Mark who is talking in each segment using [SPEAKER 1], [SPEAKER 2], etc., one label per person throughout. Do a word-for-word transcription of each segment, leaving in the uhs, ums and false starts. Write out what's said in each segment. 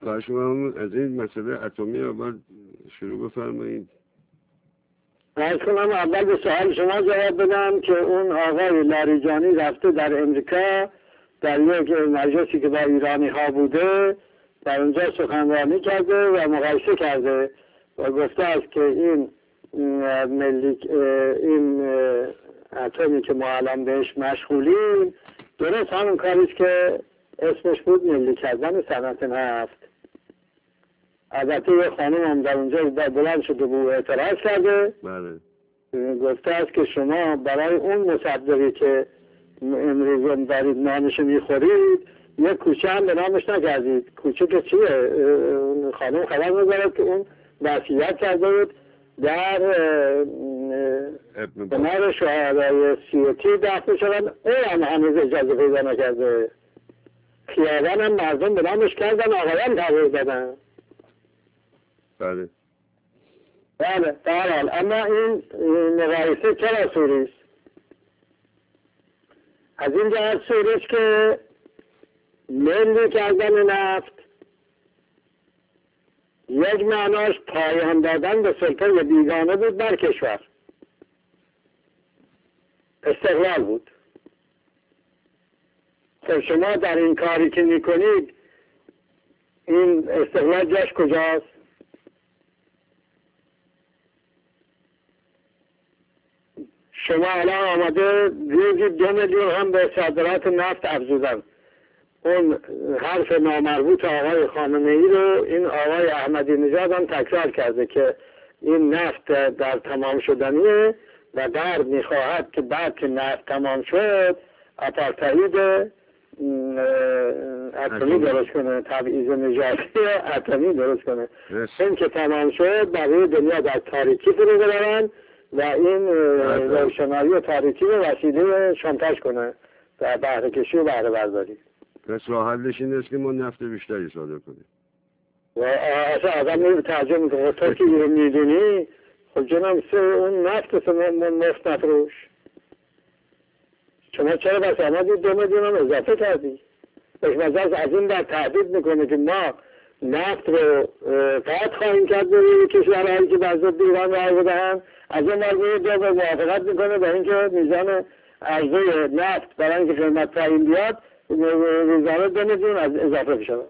[SPEAKER 1] و شما از این مسئله اتمی اول شروع بفرمایید.
[SPEAKER 2] از کنم اول به سوال شما جواب بدم که اون آقای لاریجانی رفته در امریکا در یک مجلسی که با ایرانی ها بوده در اونجا سخنرانی کرده و مقایسه کرده و گفته است که این ملی این اتمی که ما الان بهش مشغولیم درست همون کاریست که اسمش بود ملی کردن صنعت نفت. البته یه خانم هم در اونجا بلند شده بود اعتراض کرده.
[SPEAKER 1] بله.
[SPEAKER 2] گفته است که شما برای اون مصدقی که امروز دارید نامش میخورید یک کوچه هم به نامش نکردید. کوچه که چیه؟ خانم خبر ندارد که اون وصیت کرده بود در کنار شهدای سیوتی دفن شدن، اون هم هنوز اجازه پیدا نکرده. خیابان هم مردم به نامش کردن، آقایان تغییر دادن.
[SPEAKER 1] بله
[SPEAKER 2] بله برحال. اما این مقایسه چرا سوریست؟ از این جهت سوریست که ملی کردن نفت یک معناش پایان دادن به سلطه بیگانه بود بر کشور، استقلال بود. خب شما در این کاری که میکنید این استقلال جاش کجاست؟ شما الان آمده روزی دو میلیون هم به صادرات نفت افزودن. اون حرف نامربوط آقای خامنه ای رو این آقای احمدی نژاد هم تکرار کرده که این نفت در تمام شدنیه و در میخواهد که بعد که نفت تمام شد آپارتاید اتمی درست کنه، تبعیض نژادی اتمی درست کنه. این که تمام شد برای دنیا در تاریکی فرو ببرن و این روشنایی و تاریکی رو وسیله شانتاژ کنه و بهره کشی و بهره برداری.
[SPEAKER 1] پس راه حلش این است که ما نفت بیشتری صادر کنیم.
[SPEAKER 2] و اصلا آدم نمی ترجمه میکنه تو که رو میدونی خب جنم سه اون نفت مفت نفروش. شما چرا بس آمدی دو میلیون هم اضافه کردی؟ بشمزد از این در تهدید میکنه که ما نفت رو قطع خواهیم کرد به کشورهایی که بزرگ ایران رای بدهن. از این مرگوی دو به موافقت میکنه به اینکه میزان عرضه نفت برای اینکه قیمت پایین بیاد روزانه دو میلیون از اضافه بشود.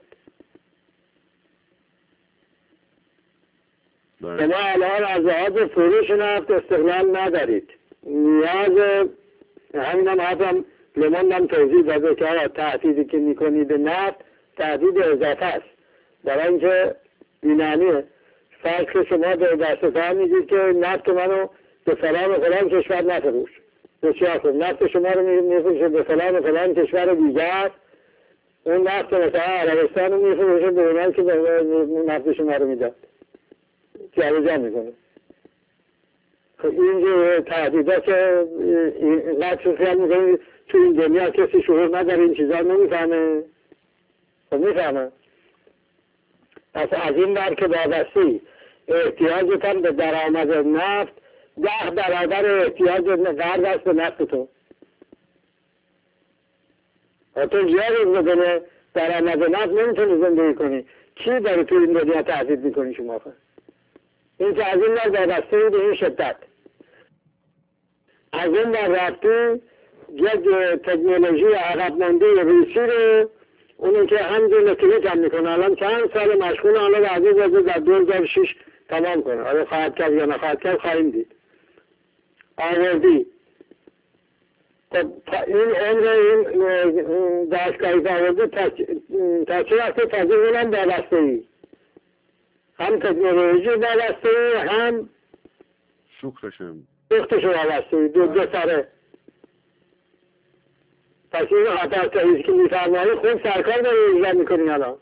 [SPEAKER 2] شما الان از لحاظ فروش نفت استقلال ندارید. نیاز همین هم حرفم لموند هم توضیح داده که آقا تهدیدی که میکنید نفت تهدید اضافه است، برای اینکه بینانیه. فرض که شما به دستتان میگید که نفت منو به فلان و فلان کشور نفروش. بسیار خوب، نفت شما رو میفروشه به فلان و فلان کشور دیگر، اون نفت مثلا عربستان رو میفروشه به اونایی که نفت شما رو میداد جابجا میکنه. خب این تهدیدا که اینقدر خیال میکنید تو این دنیا کسی شعور نداره این چیزا نمیفهمه. خب میفهمه. پس از این بر که وابستی احتیاجتان به درآمد نفت ده برابر احتیاج غرب است به نفت تو. و تو زیادی بکنه درآمد نفت نمیتونی زندگی کنی. کی داری تو این دنیا تهدید میکنی شما خواهد؟ این که از این بر وابسته به این شدت. از این بر رفتی یک تکنولوژی عقب مانده روسی رو اونی که هم الکتریک هم میکنه الان چند سال مشغول حالا بعضی واسه در دو هزار و شش تمام کنه. حالا خواهد کرد یا نخواهد کرد خواهیم دید. آوردی خب این عمر این دستگاهی که آوردی تا چه وقت تازه هم وابسته ای؟ هم تکنولوژی وابسته ای هم
[SPEAKER 1] سوختش هم
[SPEAKER 2] سوختش وابسته ای. دو دو سره. پس این خطر تاییزی که میفرمایی خود سرکار داره اجرا میکنی الان.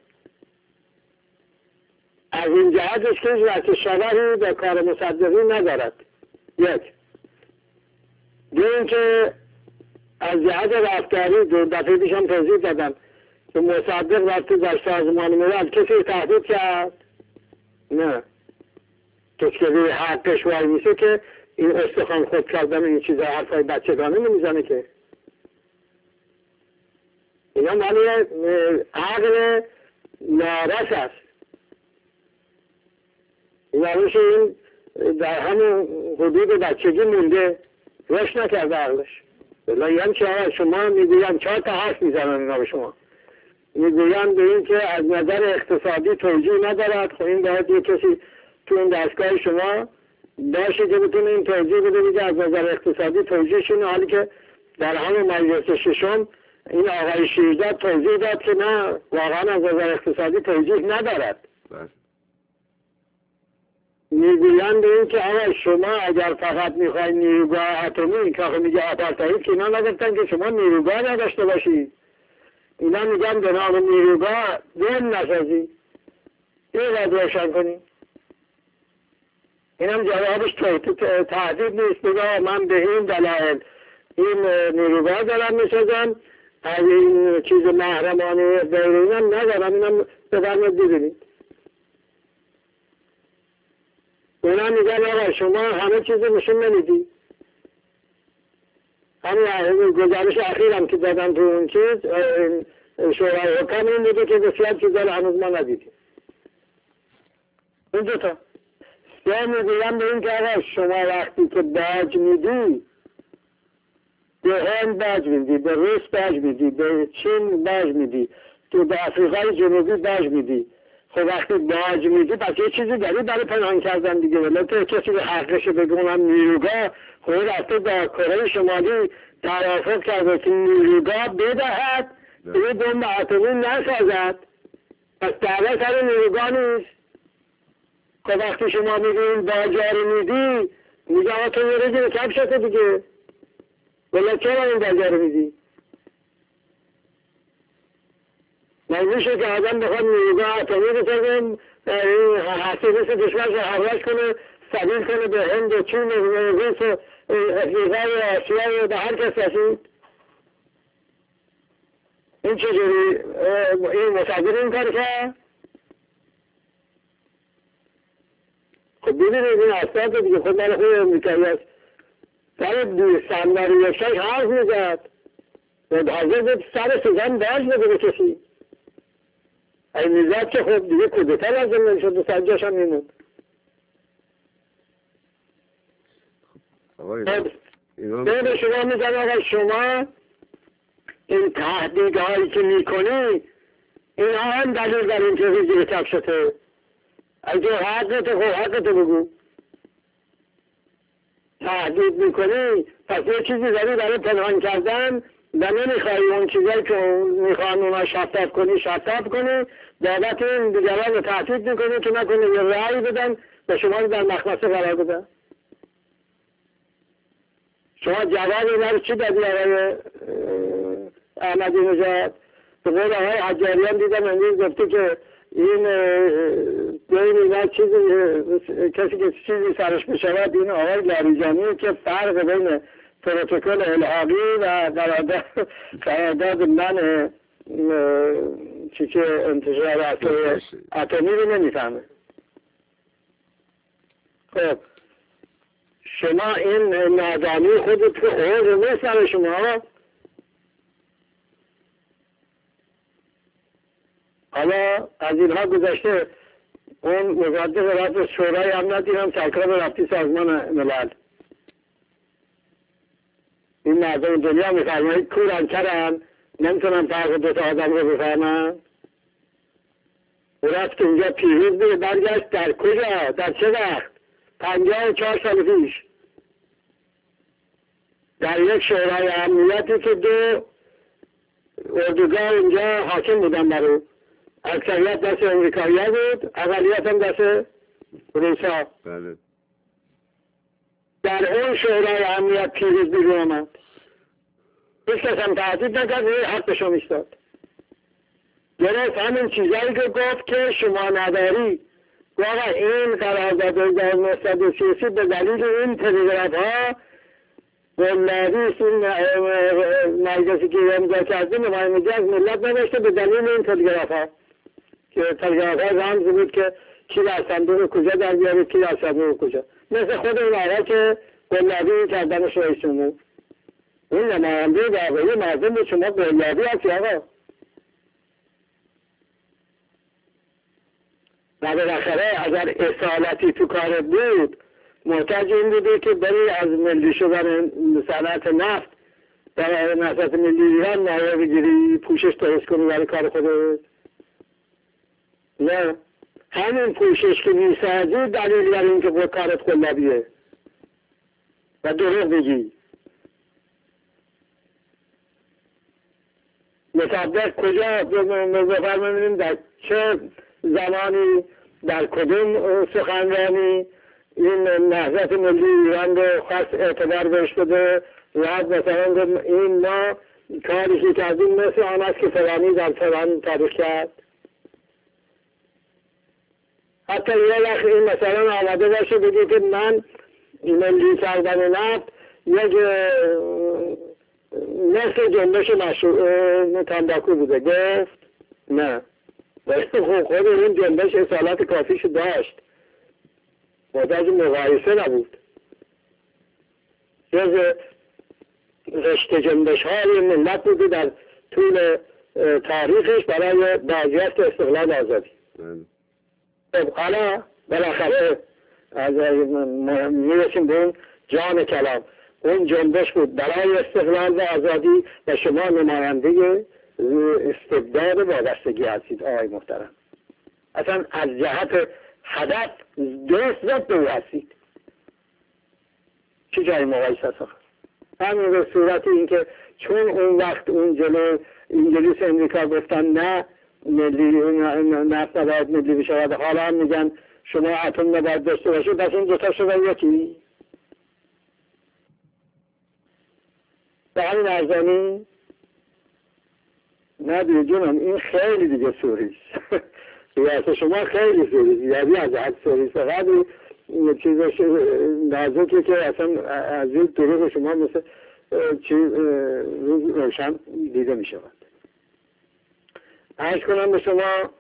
[SPEAKER 2] از این جهتش که وقت شبهی به کار مصدقی ندارد. یک. دو اینکه از جهت رفتاری دو دفعه پیشم توضیح دادم که مصدق وقتی در سازمان ملل کسی تهدید کرد؟ نه. کسی که روی حقش وای میشه که این استخوان خود کردن این چیزا حرفای بچگانه نمیزنه که. اینا مالی عقل نارس است. یعنی این در همون حدود بچگی مونده، رشد نکرده عقلش. بلا یعنی چه آقا شما میگویم چهار تا حرف میزنن اینا به شما، میگویم به این که از نظر اقتصادی توجیه ندارد. خب این باید یه کسی تو این دستگاه شما باشه که بتونه این توجیه بده، میگه از نظر اقتصادی توجیه شونه، حالی که در همون مجلس ششم این آقای شیرزاد توضیح داد که نه، واقعا از نظر اقتصادی توجیه ندارد. میگویند به این که آقا شما اگر فقط میخواید نیروگاه اتمی، که میگه آپارتاید، که اینا نگفتن که شما نیروگاه نداشته باشید، اینا میگن به نام نیروگاه دون نسازی. این باید روشن کنیم. اینم جوابش تهدید نیست، بگه من به این دلایل این نیروگاه دارم میسازم، از این چیز محرمانه غیر اینم ندارم، اینم بفرمایید ببینید. اونا میگن آقا شما همه چیز نشون نمیدی. همین گزارش اخیرم که دادم تو اون چیز شورای حکام این بوده که بسیار چیزا رو هنوز ما ندیدیم. این دوتا سه میگویم به این که آقا شما وقتی که باج میدی، به هند باج میدی، به روس باج میدی، به چین باج میدی، تو به افریقای جنوبی باج میدی، خب وقتی باج میدی پس یه چیزی داری برای پنهان کردن دیگه. ولی تو کسی به حقش بگونم نیروگاه، خب رفته با کره شمالی توافق کرده که نیروگاه بدهد، به بمب اتمی نسازد، پس دعوا سر نیروگاه نیست. خب وقتی شما میگین باجا رو میدی، میگه آقا تو یه رجل کم شده دیگه، ولی چرا این باجا رو میدی؟ من میشه که آدم بخواد نیروگاه اتمی بسازم، حسیبیس دشمنش رو حواش کنه، سبیل کنه به هند و چین و روس و افریقای و آسیا و به هر کس رسید؟ این چجوری این مصدر این کار کرد؟ خب ببینید این اسناد دیگه خود من خود امریکایی هست، سر سندر یکشاش حرف میزد و حاضر بود سر سوزن باز بده به کسی. این میزد که خب دیگه کودتا لازم نمیشد و سنجاش هم میموند. به به شما میزن آقا شما این تهدیدهایی که میکنی این هم دلیل در این که زیر کف شده. اگه حقت خب حقت بگو. تهدید میکنی پس یه چیزی داری برای پنهان کردن و نمیخوایی اون چیزایی که میخوان اونا شفاف کنی شفاف کنی، بابت این دیگران رو تهدید میکنی که نکنه یه رأی بدن به شما در مخمسه قرار بدن. شما جواب اینا رو چی دادی آقای احمدی نژاد؟ به قول آقای حجاریان دیدم امروز گفته که این بین اینا چیزی کسی که چیزی سرش بشود این آقای لاریجانی که فرق بین پروتکل الحاقی و قرارداد قرارداد من چی که انتشار اتمی رو نمیفهمه. خب شما این نادانی خودت که خود رو نسر شما. حالا از اینها گذشته اون مقدم رفت شورای امنیتی هم سرکار رفتی سازمان ملل. این مردم دنیا میفرمایید کورن کرن نمیتونن فرق دوتا آدم رو بفهمن. رفت اونجا پیروز به برگشت در کجا؟ در چه وقت؟ پنجاه و چهار سال پیش در یک شورای امنیتی که دو اردوگاه اونجا حاکم بودن برو، اکثریت دست امریکایی بود، اقلیت هم دست روسا.
[SPEAKER 1] بله.
[SPEAKER 2] در اون شورای امنیت پیروز بیرون آمد، هیچ کس هم تهدید نکرد، روی حقشو میستاد. درست همین چیزایی که گفت که شما نداری، واقعا این قرارداد هزار و نهصد و سی و سه به دلیل این تلگراف ها ولادیست این مجلسی که امضا کرده نمایندگی از ملت نداشته به دلیل این تلگراف ها که تلگراف ها رمز بود که کی در صندوق کجا در بیاره کی در صندوق کجا، مثل خود این آقا که ولادی کردنش رئیس جمهور. این نماینده واقعی مردم به شما ولادی هستی آقا. و بالاخره اگر اصالتی تو کار بود محتاج این بوده که بری از ملی شدن صنعت نفت در نفت ملی ایران مایه بگیری، پوشش درست کنی برای کار خودت. نه، همین پوشش که میسازی دلیل بر این که خود کارت قلابیه و دروغ بگی. مصدق کجا بفرمایید در چه زمانی در کدوم سخنرانی این نهضت ملی ایران رو خاص اعتبار بهش بده و مثلا این ما کاری که کردیم مثل آن است که فلانی در فلان تاریخ کرد. حتی یه وقت این مثلا آمده باشه بگه که من ملی کردن نفت یک مثل جنبش مشروع تنباکو بوده. گفت نه، خود این جنبش اصالت کافیش داشت، محتاج مقایسه نبود. جز رشته جنبش های ملت بوده در طول تاریخش برای بازیافت استقلال آزادی. خب حالا بالاخره میرسیم به اون جان کلام. اون جنبش بود برای استقلال و آزادی و شما نماینده استبداد وابستگی هستید آقای محترم. اصلا از جهت هدف درست ضد او هستید. چه جای مقایسه است؟ همین به صورت اینکه چون اون وقت اون جلو انگلیس امریکا گفتن نه ملی نفت نباید ملی بشود، حالا هم میگن شما اتم نباید داشته باشید، پس این دوتا شدن یکی. به همین ارزانی نه دیگه جونم، این خیلی دیگه سوریست. ریاست شما خیلی سوریست، یعنی از حد سوریست. فقط این چیزش نازکه که اصلا از این دروغ شما مثل چیز روشن دیده می شود. عرض کنم به شما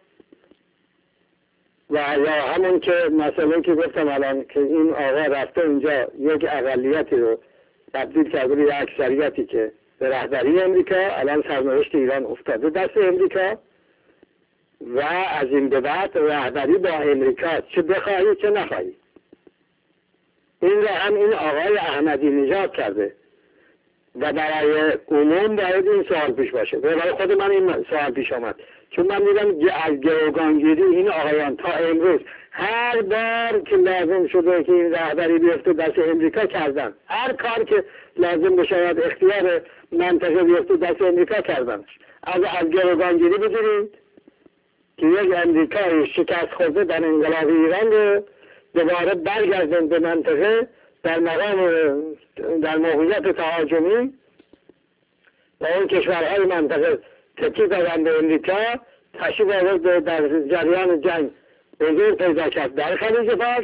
[SPEAKER 2] و یا همون که مسئله که گفتم الان که این آقا رفته اونجا یک اقلیتی رو تبدیل کرده به یک اکثریتی که به رهبری امریکا، الان سرنوشت ایران افتاده دست امریکا و از این به بعد رهبری با امریکا چه بخواهی چه نخواهی. این را هم این آقای احمدی نژاد کرده و برای عموم باید این سوال پیش باشه. برای خود من این سوال پیش آمد چون من دیدم از گروگانگیری این آقایان تا امروز هر بار که لازم شده که این رهبری بیفته دست امریکا کردن، هر کار که لازم بشود اختیار منطقه بیفته دست امریکا کردن. از از گروگانگیری بگیرید که یک امریکای شکست خورده در انقلاب ایران رو دوباره برگردن به منطقه در مقام در موقعیت تهاجمی و اون کشورهای منطقه تکی دادن به امریکا، تشریف آورد در جریان جنگ حضور پیدا کرد در خلیج فارس.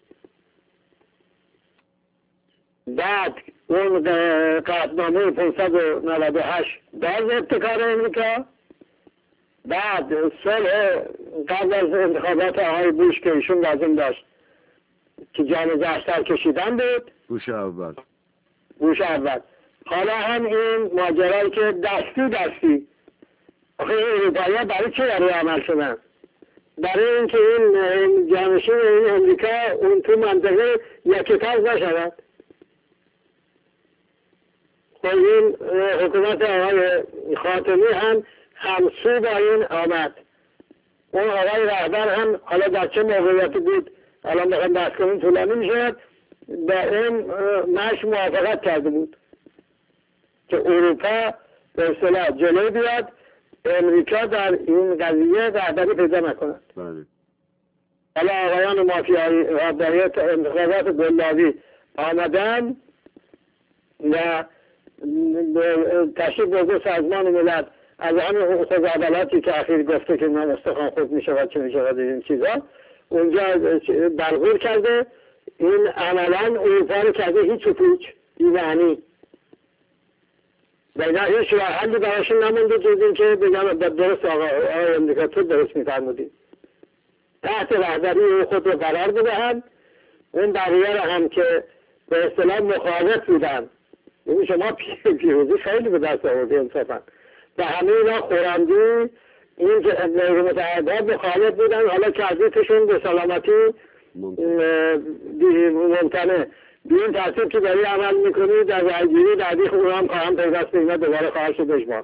[SPEAKER 2] بعد اون قطعنامه پانصد و نود و هشت باز ابتکار امریکا. بعد صلح قبل از انتخابات آقای بوش که ایشون لازم داشت که جان زهر کشیدن بود،
[SPEAKER 1] بوش اول
[SPEAKER 2] بوش اول حالا هم این ماجرایی که دستی دستی آخه این اروپایی ها برای چه برای عمل شدن؟ برای اینکه این جانشین این امریکا اون تو منطقه یکی تاز نشود. خب این حکومت آقای خاتمی هم همسو با این آمد. اون آقای رهبر هم حالا در چه موقعیتی بود الان بخوام بحث کنیم طولانی میشود، به اون مش موافقت کرده بود که اروپا به اصطلاح جلو بیاد، امریکا در این قضیه رهبری پیدا نکند. حالا آقایان مافیایی رهبری انتخابات گلابی آمدن و تشریف برده سازمان ملل از همین حقوق عدالتی که اخیر گفته که من استخوان خود می شود چه می شود این چیزا اونجا برگور کرده. این عملا اروپا رو کرده هیچ و پوچ یعنی و هیچ راه حلی براشون نمونده جز این که بگم درست آقا آقای امریکا تو درست میفرمودی تحت رهبری خود رو قرار بدهند. اون بقیه هم که به اصطلاح مخالف بودن، یعنی شما پیروزی خیلی به دست آورده انصافا و همه اینا خورندی این که امریکا متحده مخالف بودن، حالا کردیتشون به سلامتی ممکنه. به این ترتیب که داری عمل میکنی در رایگیری بعدی خوب هم خواهم پیوست به اینا دوباره خواهد شد اجماع.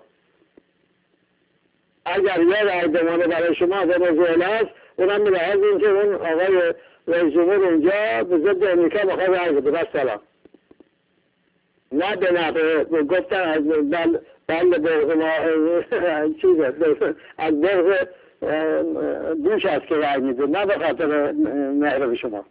[SPEAKER 2] اگر یه رای بمانه برای شما به موضوع است، اونم به لحاظ این که اون آقای رئیس جمهور اینجا به ضد امریکا بخواه رای بده. بس سلام. نه به نفع گفتن از بل بل برغ ما چیزه از برغ دوش است که رای میده، نه به خاطر مهرب شما.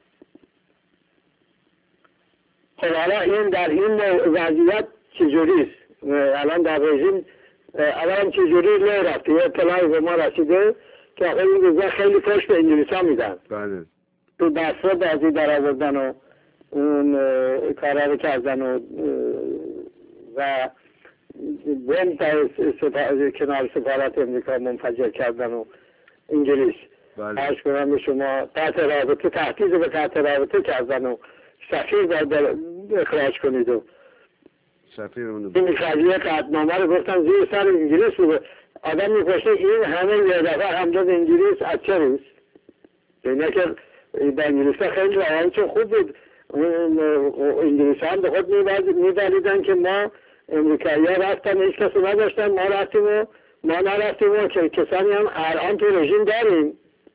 [SPEAKER 2] خب حالا این در این وضعیت چجوریست؟ الان در رژیم الان چجوری لی رفته؟ یه اطلاعی به ما رسیده که آقای این روزا خیلی فش به انگلیس ها میدن.
[SPEAKER 1] بله.
[SPEAKER 2] تو دستور بازی در آوردن و اون کارا رو کردن و و بم سفا... کنار سفارت امریکا منفجر کردن و انگلیس.
[SPEAKER 1] بله.
[SPEAKER 2] عرض کنم به شما تحت رابطه تحقیق به تحت رابطه کردن و سفیر باید اخراج کنید و
[SPEAKER 1] سفیر اونو
[SPEAKER 2] این خریه قطنامه رو گفتن زیر سر انگلیس بوده. آدم میپرسه این همه یه دفعه همداد انگلیس از چه روز؟ اینه که به انگلیس ها خیلی روانشون خوب بود. انگلیس هم به خود میبریدن که ما امریکایی ها رفتن هیچ کسی نداشتن، ما رفتیم و ما نرفتیم و که کسانی هم الان تو رژیم داریم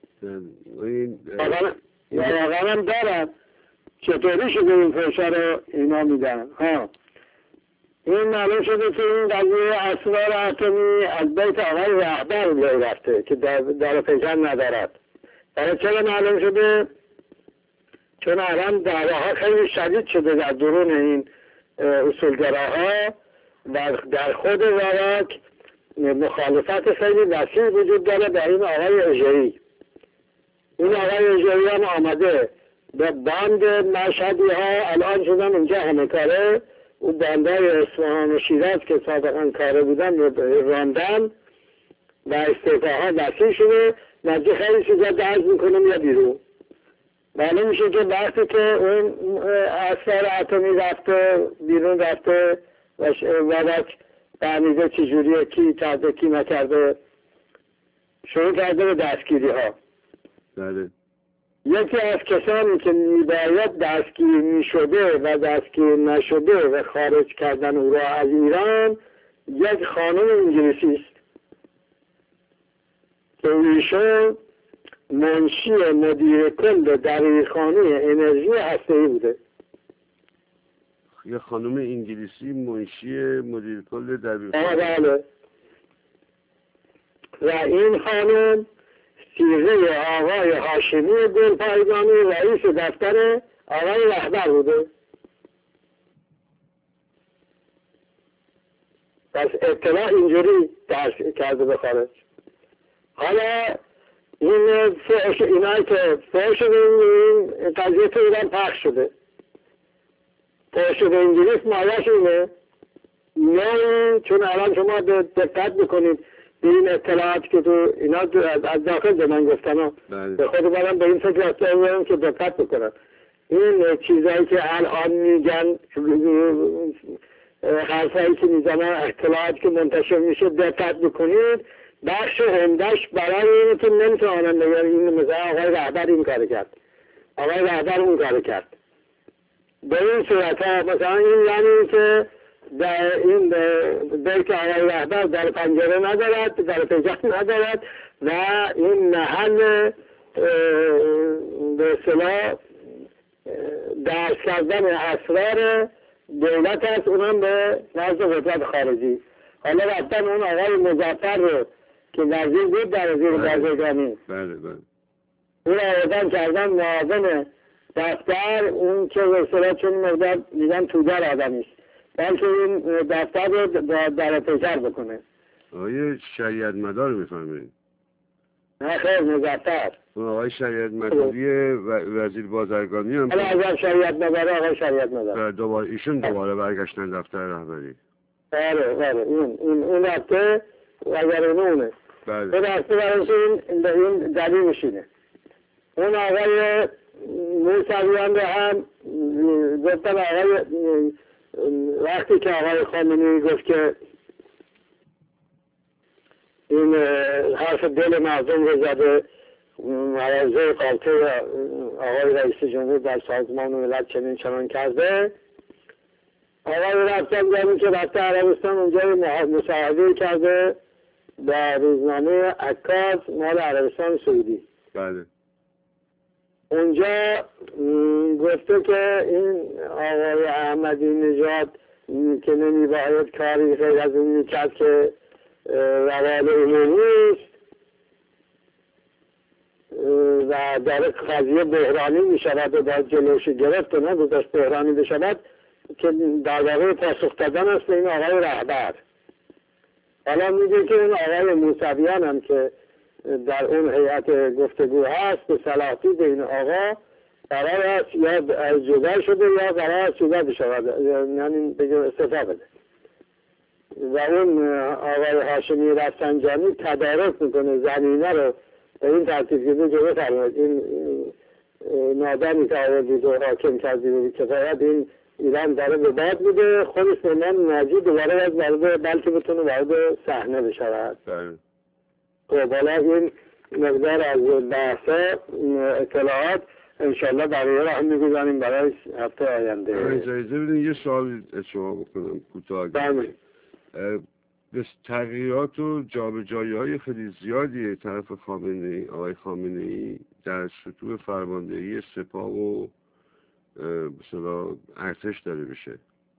[SPEAKER 2] واقعا هم دارن. چطوری شده این فشار رو اینا میدن؟ ها این معلوم شده که این قضیه اسرار اتمی از بیت آقای رهبر لی رفته که دار پیکر ندارد. برای چرا معلوم شده؟ چون الان دعواها خیلی شدید شده در درون این اصولگراها و در خود عراق مخالفت خیلی وسیع وجود داره به این آقای اژه‌ای. این آقای اژه‌ای هم آمده به باند مشهدی ها الان شدن اونجا همه کاره، اون باندهای اصفهان و شیراز که سابقا کاره بودن راندن و استعفاها وسیع شده، نزدیک خیلی چیزا درز میکنه میاد بیرون. معلوم میشه که وقتی که اون اسرار اتمی رفته بیرون رفته و وقت فهمیده چجوریه کی کرده کی نکرده، شروع کرده به دستگیری ها.
[SPEAKER 1] بله.
[SPEAKER 2] یکی از کسانی که میباید دستگیر میشده و دستگیر نشده و خارج کردن او را از ایران یک خانم انگلیسی است که ایشون منشی مدیر کل دبیرخانه انرژی هسته‌ای بوده.
[SPEAKER 1] یه خانم انگلیسی منشی مدیر کل دبیرخانه.
[SPEAKER 2] بله. و این خانم سیغه آقای هاشمی گلپایگانی رئیس دفتر آقای رهبر بوده. پس اطلاع اینجوری درس کرده به خارج. حالا این فحش اینایی که فحش این قضیه تو ایران پخش شده. فحش به انگلیس مایش اینه نه، چون الان شما دقت بکنید به این اطلاعات که تو اینا از داخل به من گفتن به خود منم به این فکر افتادم که دقت بکنم. این چیزایی که الان میگن حرفایی که میزنن اطلاعات که منتشر میشه دقت بکنید بخش عمده‌اش برای اینه که نمیتونن بگن این مثلا آقای رهبر این کار کرد آقای رهبر اون کار کرد. به این صورت ها مثلا این یعنی که در این بیت آقای رهبر در پنجره ندارد، در پیکر ندارد و این محل به اصطلاح درس کردن اسرار دولت است، اونم به نزد قدرت خارجی. حالا رفتن اون آقای مظفر رو که وزیر بود در وزیر بازرگانی
[SPEAKER 1] بله بله
[SPEAKER 2] اون آوردن کردن معاون دفتر، اون که به اصطلاح چون مقدار میگن تودار آدمیست بلکه این دفتر رو در پیکر بکنه.
[SPEAKER 1] آقای شریعت مدار میفهمید؟
[SPEAKER 2] نه خیر مظفر
[SPEAKER 1] اون آقای شریعت مداری وزیر بازرگانی هم
[SPEAKER 2] حالا از شریعت مدار آقای شریعت مدار
[SPEAKER 1] دوباره ایشون دوباره برگشتن دفتر رهبری.
[SPEAKER 2] آره آره اون اون اون رفته اگر اونه
[SPEAKER 1] بله
[SPEAKER 2] اون رفته برای این این دلیلش اینه. اون آقای موسویان رو هم گفتن آقای وقتی که آقای خامنه‌ای گفت که این حرف دل مردم رو زده، مواضع قاطع آقای رئیس جمهور در سازمان ملل چنین چنان کرده. آقای رفسنجانی که رفته عربستان اونجا مصاحبه کرده با روزنامه عکاس مال عربستان سعودی.
[SPEAKER 1] بله.
[SPEAKER 2] اونجا گفته که این آقای احمدی نژاد که نمیباید کاری غیر از این میکرد که روال عمومی است و داره قضیه بحرانی میشود و باید جلوش گرفت و نگذاشت بحرانی بشود که در واقع پاسخ دادن است به این آقای رهبر. حالا میگه که این آقای موسویان هم که در اون هیئت گفتگو هست به صلاحی به این آقا قرار است یا جدا شده یا قرار است جدا بشود، یعنی بگه استعفا بده. و اون آقای هاشمی رفسنجانی تدارک میکنه زمینه رو به این ترتیب که بگه بفرمایید این نادانی که آوردید و حاکم کردید و کفایت این ایران داره به باد بوده، خودش به من ناجی دوباره از وارد بلکه بتونه وارد صحنه بشود. خب حالا این مقدار از بحثا اطلاعات انشالله برای را هم میگذاریم برای هفته آینده.
[SPEAKER 1] اجازه بدین یه سوال شما بکنم کوتاه.
[SPEAKER 2] بله.
[SPEAKER 1] به تغییرات و جابجایی‌های خیلی زیادی طرف خامنه‌ای آقای خامنه‌ای در سطوح فرماندهی سپاه و مثلا ارتش داره بشه.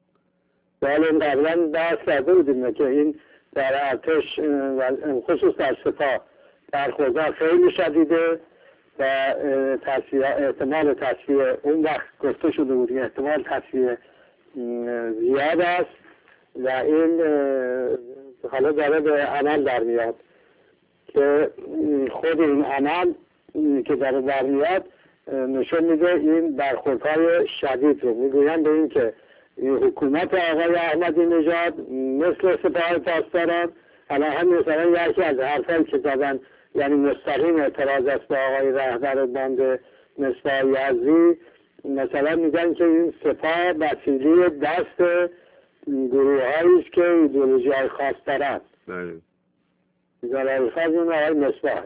[SPEAKER 2] بله قبلا بحث کرده بودیم که این در ارتش و خصوص در سپاه برخوردها خیلی شدیده و تصفیه احتمال تصفیه اون وقت گفته شده بود که احتمال تصفیه زیاد است و این حالا داره به عمل در میاد که خود این عمل که داره در میاد نشون میده این برخوردهای شدید رو. میگویند به این که این حکومت آقای احمدی نژاد مثل سپاه پاسداران الان هم مثلا یکی از حرفایی که زدن یعنی مستقیم اعتراض است به آقای رهبر باند مصباح یزدی، مثلا میگن که این سپاه وسیله دست گروه هایی است که ایدئولوژی های خاص دارند.
[SPEAKER 1] بله.
[SPEAKER 2] ایدئولوژی خاص این آقای مصباح.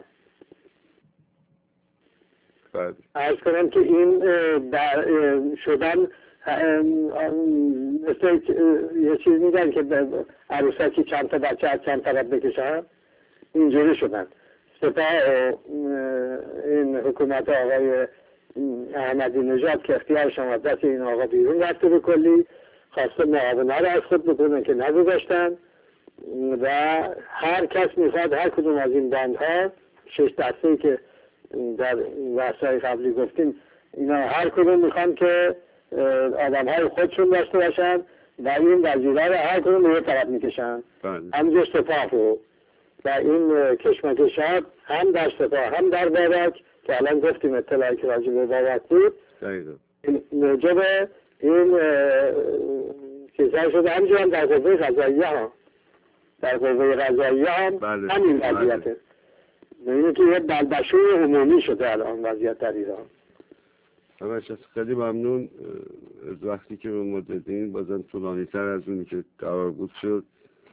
[SPEAKER 1] بله.
[SPEAKER 2] عرض کنم که این در شدن مثل یه چیز میگن که عروسکی چند تا بچه از چند طرف بکشن اینجوری شدن. سپاه این حکومت آقای احمدی نژاد که اختیارش آمد دست این آقا بیرون رفته به کلی، خواسته معاونه رو از خود بکنن که نگذاشتن و هر کس میخواد هر کدوم از این باندها شش دسته‌ای که در بحث‌های قبلی گفتیم اینا هر کدوم میخوان که آدم‌های خودشون داشته باشن و این وزیرها رو هر کدوم به یه طرف میکشن. همینجور سپاه رو و این کشمکشات هم در سپاه هم در بابک که الان گفتیم اطلاعی که راجع به بابک بود موجب این چیزهای شده. همینجور هم در قوه قضاییه ها در قوه قضاییه هم
[SPEAKER 1] بله.
[SPEAKER 2] همین وضعیته. اینه که یه بلبشوی عمومی شده الان وضعیت در ایران.
[SPEAKER 1] همش خیلی ممنون از وقتی که به ما دادین، بازم طولانی تر از اونی که قرار بود شد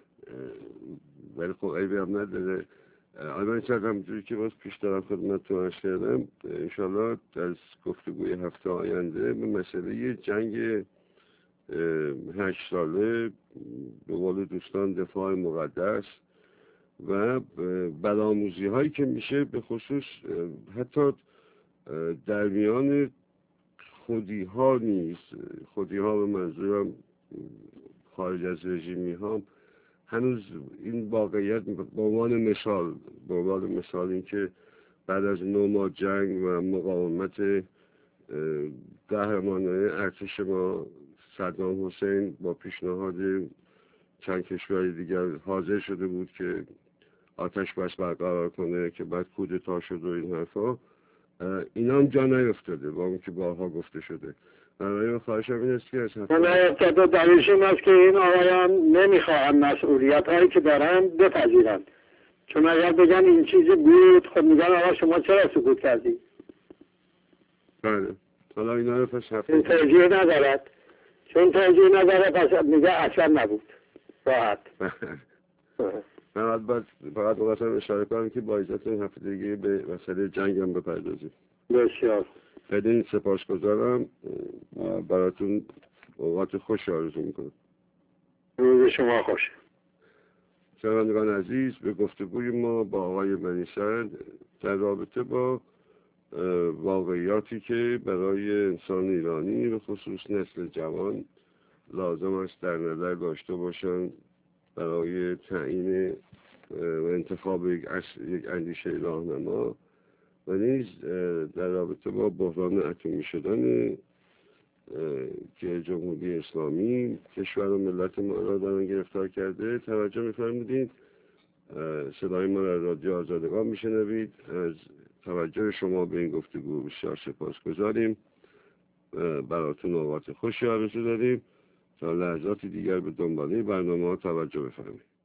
[SPEAKER 1] ولی خب عیبی هم نداره. الان چند همجوری که باز پیش دارم خدمتتون عرض کردم انشالله از گفتگوی هفته آینده به مسئله یه جنگ هشت ساله به قول دوستان دفاع مقدس و بدآموزی هایی که میشه به خصوص حتی در میان خودی ها نیست، خودی ها به منظورم خارج از رژیمی ها هنوز این واقعیت به عنوان مثال به عنوان مثال این که بعد از نو ماه جنگ و مقاومت قهرمانانه ارتش ما صدام حسین با پیشنهاد چند کشور دیگر حاضر شده بود که آتش بس برقرار کنه که بعد کودتا شد و این حرفا اینا هم جا نیفتاده با اون که بارها گفته شده. من خواهشم این است که از
[SPEAKER 2] حرفا نیفتاده دلیلش این است که این آقایان نمیخواهند مسئولیت هایی که دارن بپذیرند، چون اگر بگن این چیزی بود خب میگن آقا شما چرا سکوت کردی؟
[SPEAKER 1] بله. حالا اینا رو پس هفته
[SPEAKER 2] این توجیه ندارد، چون توجیه نداره پس میگه اصلا نبود راحت.
[SPEAKER 1] فقط باید فقط بخواستم اشاره کنم که با اجازه این هفته دیگه به مسئله جنگ هم بپردازیم.
[SPEAKER 2] بسیار
[SPEAKER 1] خیلی سپاسگزارم و براتون اوقات خوش آرزو میکنم.
[SPEAKER 2] روز شما خوش.
[SPEAKER 1] شنوندگان عزیز، به گفتگوی ما با آقای بنی سعد در رابطه با واقعیاتی که برای انسان ایرانی به خصوص نسل جوان لازم است در نظر داشته باشند برای تعیین و انتخاب یک اندیشه راهنما و نیز در رابطه با بحران اتمی شدن که جمهوری اسلامی کشور و ملت ما را در آن گرفتار کرده توجه می‌فرمودید. صدای ما را رادیو آزادگان میشنوید. از توجه شما به این گفتگو بسیار سپاسگزاریم. براتون اوقات خوشی آرزو داریم. تا لحظات دیگر به دنباله برنامه ها توجه بفرمایید.